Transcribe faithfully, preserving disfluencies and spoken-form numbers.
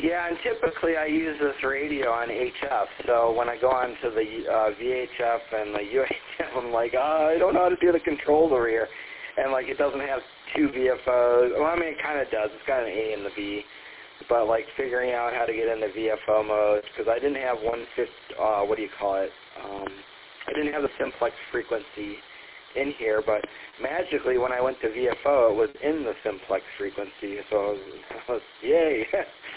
Yeah, and typically I use this radio on H F, so when I go on to the uh, V H F and the U H F, I'm like, oh, I don't know how to do the controls over here. And, like, it doesn't have two V F Os. Well, I mean, it kind of does. It's got an A and the B. But, like, figuring out how to get into V F O mode, because I didn't have one fifth, uh, what do you call it? Um, I didn't have the simplex frequency in here, but magically when I went to V F O, it was in the simplex frequency, so I was, I was yay.